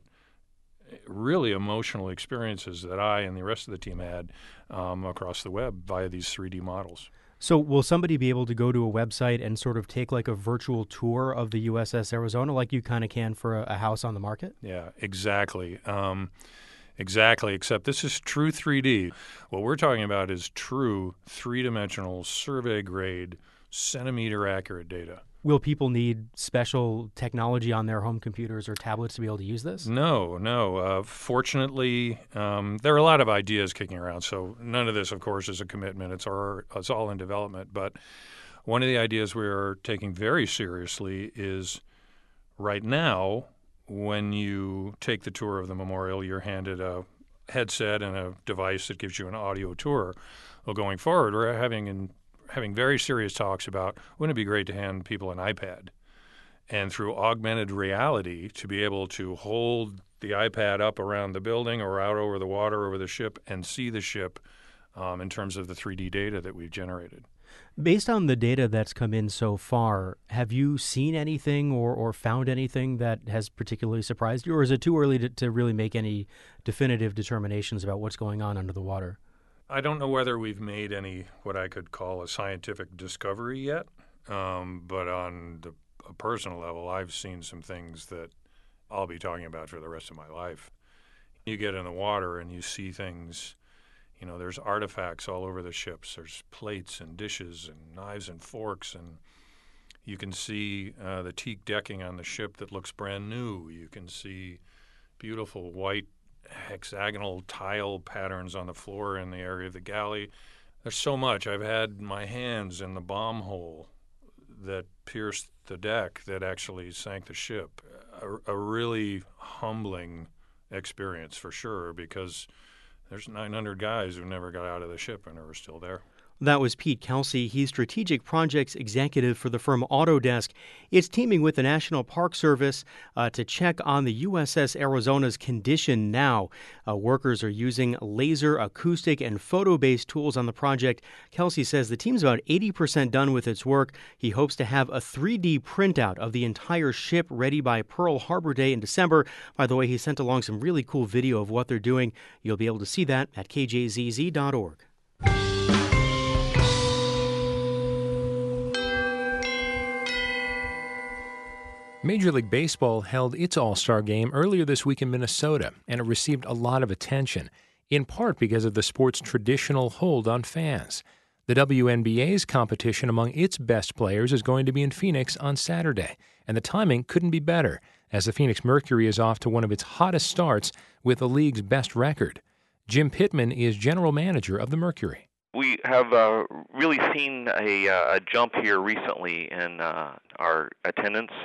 really emotional experiences that I and the rest of the team had um, across the web via these three D models. So will somebody be able to go to a website and sort of take like a virtual tour of the U S S Arizona like you kind of can for a, a house on the market? Yeah, exactly. Um, exactly, except this is true three D. What we're talking about is true three-dimensional, survey-grade, centimeter-accurate data. Will people need special technology on their home computers or tablets to be able to use this? No, no. Uh, fortunately, um, there are a lot of ideas kicking around, so none of this, of course, is a commitment. It's, our, it's all in development. But one of the ideas we are taking very seriously is right now, when you take the tour of the memorial, you're handed a headset and a device that gives you an audio tour. Well, going forward, we're having an having very serious talks about wouldn't it be great to hand people an iPad and through augmented reality to be able to hold the iPad up around the building or out over the water over the ship and see the ship um, in terms of the three D data that we've generated. Based on the data that's come in so far, have you seen anything or, or found anything that has particularly surprised you, or is it too early to, to really make any definitive determinations about what's going on under the water? I don't know whether we've made any what I could call a scientific discovery yet, um, but on the, a personal level, I've seen some things that I'll be talking about for the rest of my life. You get in the water and you see things, you know, there's artifacts all over the ships. There's plates and dishes and knives and forks, and you can see uh, the teak decking on the ship that looks brand new. You can see beautiful white hexagonal tile patterns on the floor in the area of the galley. There's so much. I've had my hands in the bomb hole that pierced the deck that actually sank the ship. A, a really humbling experience for sure, because there's nine hundred guys who never got out of the ship and are still there. That was Pete Kelsey. He's Strategic Projects Executive for the firm Autodesk. It's teaming with the National Park Service uh, to check on the U S S Arizona's condition now. Uh, workers are using laser, acoustic, and photo-based tools on the project. Kelsey says the team's about eighty percent done with its work. He hopes to have a three D printout of the entire ship ready by Pearl Harbor Day in December. By the way, he sent along some really cool video of what they're doing. You'll be able to see that at K J Z Z dot org. Major League Baseball held its All-Star Game earlier this week in Minnesota, and it received a lot of attention, in part because of the sport's traditional hold on fans. The W N B A's competition among its best players is going to be in Phoenix on Saturday, and the timing couldn't be better, as the Phoenix Mercury is off to one of its hottest starts with the league's best record. Jim Pittman is general manager of the Mercury. We have uh, really seen a, uh, a jump here recently in uh, our attendance.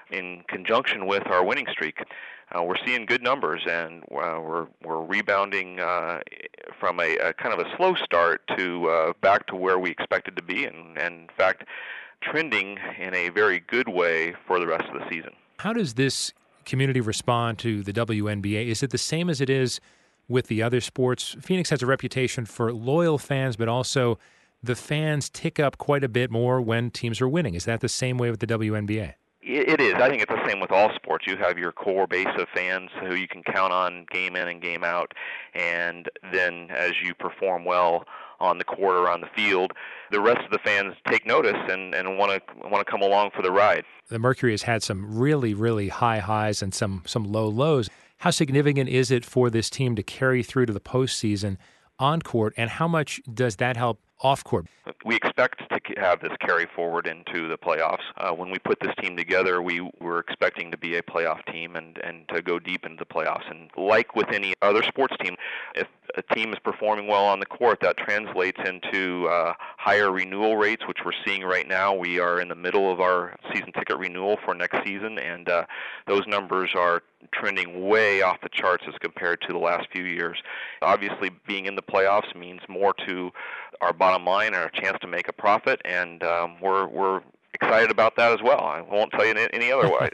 in conjunction with our winning streak, uh, we're seeing good numbers, and uh, we're we're rebounding uh, from a, a kind of a slow start to uh, back to where we expected to be, and, and in fact, trending in a very good way for the rest of the season. How does this community respond to the W N B A? Is it the same as it is with the other sports? Phoenix has a reputation for loyal fans, but also the fans tick up quite a bit more when teams are winning. Is that the same way with the W N B A? It is. I think it's the same with all sports. You have your core base of fans who you can count on game in and game out, and then as you perform well on the court or on the field, the rest of the fans take notice and, and want to want to come along for the ride. The Mercury has had some really, really high highs and some some low lows. How significant is it for this team to carry through to the postseason on court, and how much does that help off court? We expect to have this carry forward into the playoffs. Uh, when we put this team together, we were expecting to be a playoff team and, and to go deep into the playoffs. And like with any other sports team, if a team is performing well on the court, that translates into uh, higher renewal rates, which we're seeing right now. We are in the middle of our season ticket renewal for next season, and uh, those numbers are trending way off the charts as compared to the last few years. Obviously, being in the playoffs means more to our bottom line and our chance to make a profit, and um, we're we're excited about that as well. I won't tell you any other way.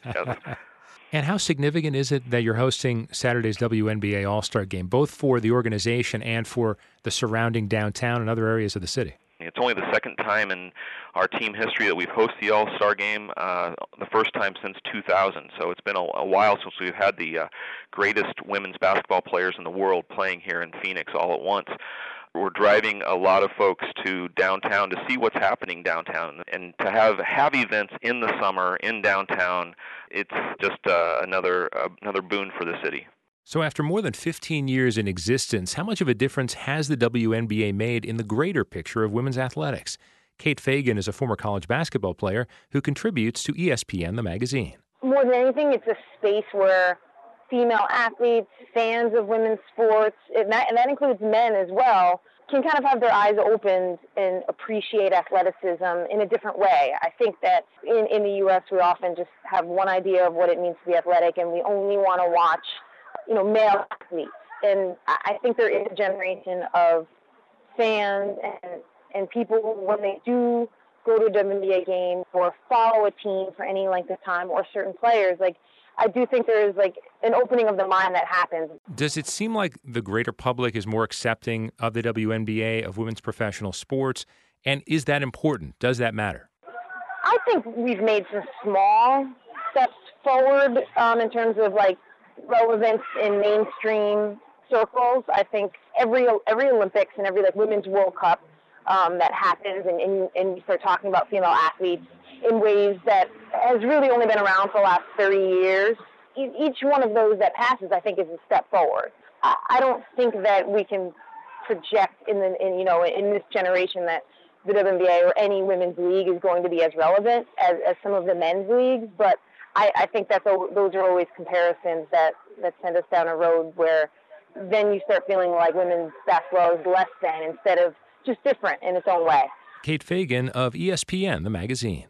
And how significant is it that you're hosting Saturday's W N B A All-Star Game, both for the organization and for the surrounding downtown and other areas of the city? It's only the second time in our team history that we've hosted the All-Star Game, uh, the first time since two thousand. So it's been a, a while since we've had the uh, greatest women's basketball players in the world playing here in Phoenix all at once. We're driving a lot of folks to downtown to see what's happening downtown, and to have have events in the summer in downtown. It's just uh, another uh, another boon for the city. So after more than fifteen years in existence, how much of a difference has the W N B A made in the greater picture of women's athletics? Kate Fagan is a former college basketball player who contributes to E S P N, the magazine. More than anything, it's a space where female athletes, fans of women's sports, and that, and that includes men as well, can kind of have their eyes opened and appreciate athleticism in a different way. I think that in, in the U S we often just have one idea of what it means to be athletic, and we only want to watch, you know, male athletes. And I think there is a generation of fans and, and people, when they do go to a W N B A game or follow a team for any length of time, or certain players, like, I do think there is like an opening of the mind that happens. Does it seem like the greater public is more accepting of the W N B A, of women's professional sports? And is that important? Does that matter? I think we've made some small steps forward um, in terms of like relevance in mainstream circles. I think every every Olympics and every like Women's World Cup um, that happens, and, and, and you start talking about female athletes in ways that has really only been around for the last thirty years. Each one of those that passes, I think, is a step forward. I don't think that we can project in the, in, you know, in this generation that the W N B A or any women's league is going to be as relevant as, as some of the men's leagues, but I, I think that those are always comparisons that, that send us down a road where then you start feeling like women's basketball is less than instead of just different in its own way. Kate Fagan of E S P N, the magazine.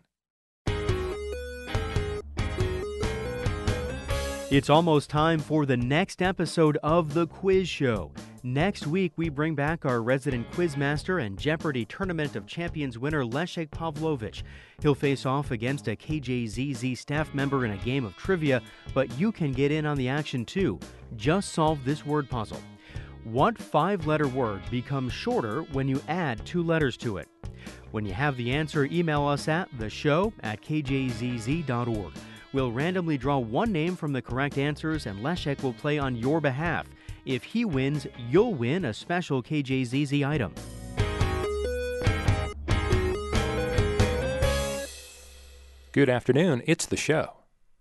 It's almost time for the next episode of The Quiz Show. Next week, we bring back our resident quizmaster and Jeopardy! Tournament of Champions winner Leszek Pawlowicz. He'll face off against a K J Z Z staff member in a game of trivia, but you can get in on the action too. Just solve this word puzzle. What five-letter word becomes shorter when you add two letters to it? When you have the answer, email us at the show at k j z z dot org. We'll randomly draw one name from the correct answers, and Leszek will play on your behalf. If he wins, you'll win a special K J Z Z item. Good afternoon. It's the show.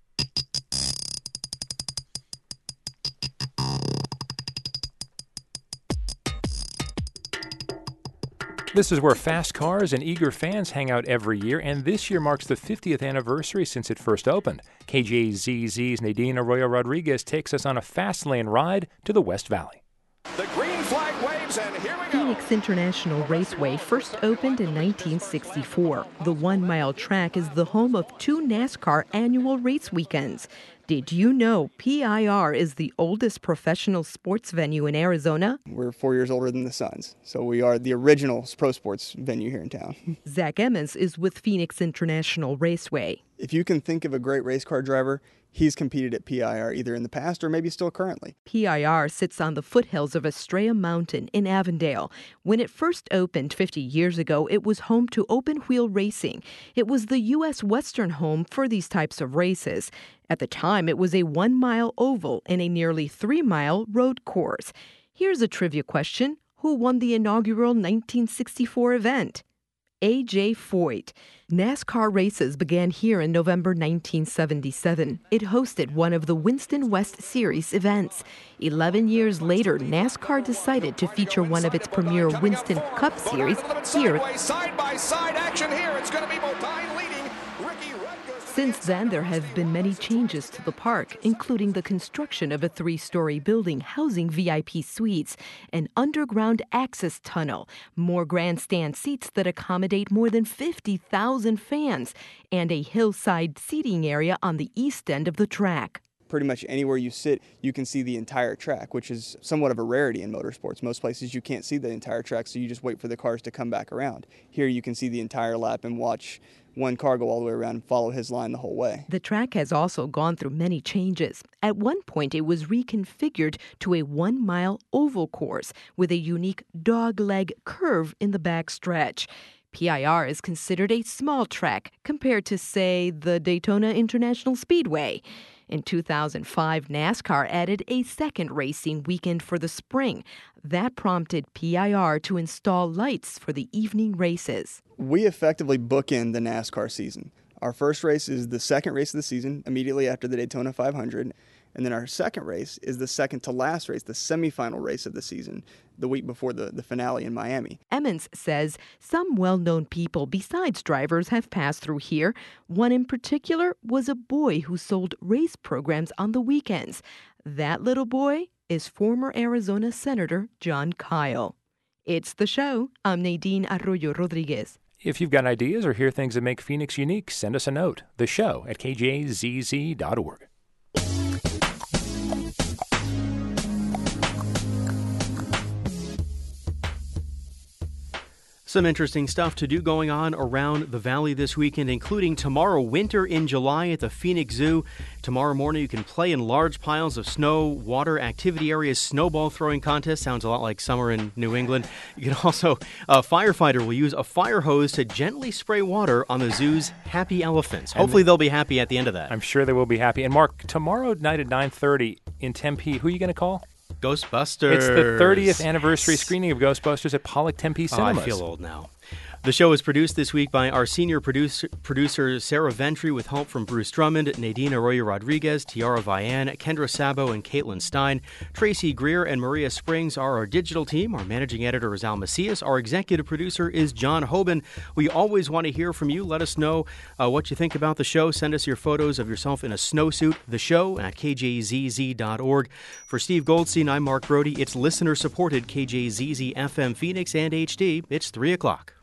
This is where fast cars and eager fans hang out every year, and this year marks the fiftieth anniversary since it first opened. K J Z Z's Nadine Arroyo Rodriguez takes us on a fast lane ride to the West Valley. The green flag waves, and here we Phoenix International Raceway first opened in nineteen sixty-four. The one-mile track is the home of two NASCAR annual race weekends. Did you know P I R is the oldest professional sports venue in Arizona? We're four years older than the Suns, so we are the original pro sports venue here in town. Zach Emmons is with Phoenix International Raceway. If you can think of a great race car driver, he's competed at P I R either in the past or maybe still currently. P I R sits on the foothills of Estrella Mountain in Avondale. When it first opened fifty years ago, it was home to open-wheel racing. It was the U S Western home for these types of races. At the time, it was a one-mile oval and a nearly three-mile road course. Here's a trivia question. Who won the inaugural nineteen sixty-four event? A J Foyt. NASCAR races began here in November nineteen seventy-seven. It hosted one of the Winston West Series events. Eleven years later, NASCAR decided to feature one of its premier Winston Cup Series here. Side-by-side action here. It's going to be Bodine leading. Ricky Since then, there have been many changes to the park, including the construction of a three-story building housing V I P suites, an underground access tunnel, more grandstand seats that accommodate more than fifty thousand fans, and a hillside seating area on the east end of the track. Pretty much anywhere you sit, you can see the entire track, which is somewhat of a rarity in motorsports. Most places you can't see the entire track, so you just wait for the cars to come back around. Here you can see the entire lap and watch one car go all the way around and follow his line the whole way. The track has also gone through many changes. At one point, it was reconfigured to a one-mile oval course with a unique dog-leg curve in the back stretch. P I R is considered a small track compared to, say, the Daytona International Speedway. In two thousand five, NASCAR added a second racing weekend for the spring. That prompted P I R to install lights for the evening races. We effectively bookend the NASCAR season. Our first race is the second race of the season, immediately after the Daytona five hundred. And then our second race is the second to last race, the semifinal race of the season, the week before the, the finale in Miami. Emmons says some well-known people besides drivers have passed through here. One in particular was a boy who sold race programs on the weekends. That little boy is former Arizona Senator John Kyle. It's The Show. I'm Nadine Arroyo Rodriguez. If you've got ideas or hear things that make Phoenix unique, send us a note. The Show at K J Z Z dot org. Some interesting stuff to do going on around the valley this weekend, including tomorrow, Winter in July at the Phoenix Zoo. Tomorrow morning, you can play in large piles of snow, water, activity areas, snowball throwing contest. Sounds a lot like summer in New England. You can also, a firefighter will use a fire hose to gently spray water on the zoo's happy elephants. Hopefully they'll be happy at the end of that. I'm sure they will be happy. And Mark, tomorrow night at nine thirty in Tempe, who are you going to call? Ghostbusters. It's the thirtieth anniversary screening of Ghostbusters at Pollock Tempe Cinemas. Oh, I feel old now. The show is produced this week by our senior producer, producer Sarah Ventry, with help from Bruce Drummond, Nadine Arroyo Rodriguez, Tiara Vian, Kendra Sabo, and Caitlin Stein. Tracy Greer and Maria Springs are our digital team. Our managing editor is Al Macias. Our executive producer is John Hoban. We always want to hear from you. Let us know uh, what you think about the show. Send us your photos of yourself in a snowsuit. The Show at K J Z Z dot org. For Steve Goldstein, I'm Mark Brody. It's listener-supported K J Z Z F M Phoenix and H D. It's three o'clock.